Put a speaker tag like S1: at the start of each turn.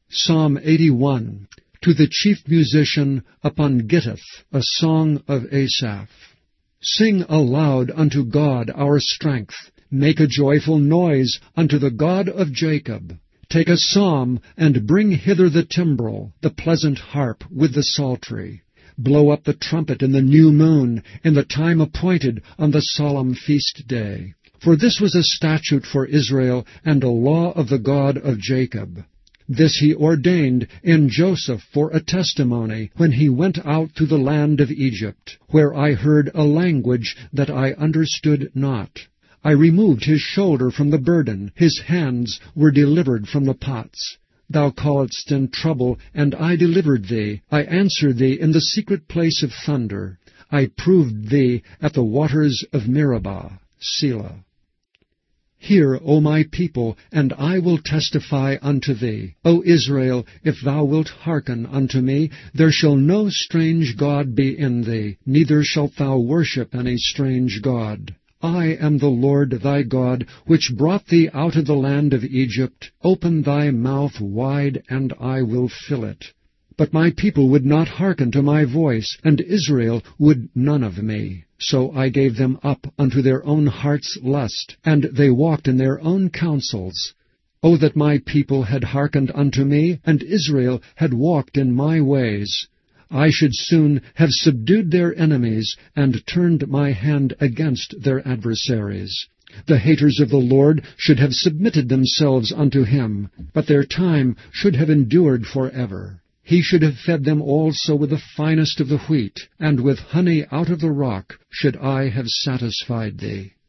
S1: Psalm 81. To the chief musician upon Gittith, a song of Asaph. Sing aloud unto God our strength. Make a joyful noise unto the God of Jacob. Take a psalm, and bring hither the timbrel, the pleasant harp with the psaltery. Blow up the trumpet in the new moon, in the time appointed on the solemn feast day. For this was a statute for Israel, and a law of the God of Jacob. This he ordained in Joseph for a testimony, when he went out to the land of Egypt, where I heard a language that I understood not. I removed his shoulder from the burden, his hands were delivered from the pots. Thou calledst in trouble, and I delivered thee. I answered thee in the secret place of thunder. I proved thee at the waters of Meribah. Selah. Hear, O my people, and I will testify unto thee. O Israel, if thou wilt hearken unto me, there shall no strange god be in thee, neither shalt thou worship any strange god. I am the Lord thy God, which brought thee out of the land of Egypt. Open thy mouth wide, and I will fill it. But my people would not hearken to my voice, and Israel would none of me. So I gave them up unto their own heart's lust, and they walked in their own counsels. O that my people had hearkened unto me, and Israel had walked in my ways! I should soon have subdued their enemies, and turned my hand against their adversaries. The haters of the Lord should have submitted themselves unto him, but their time should have endured forever. He should have fed them also with the finest of the wheat, and with honey out of the rock should I have satisfied thee.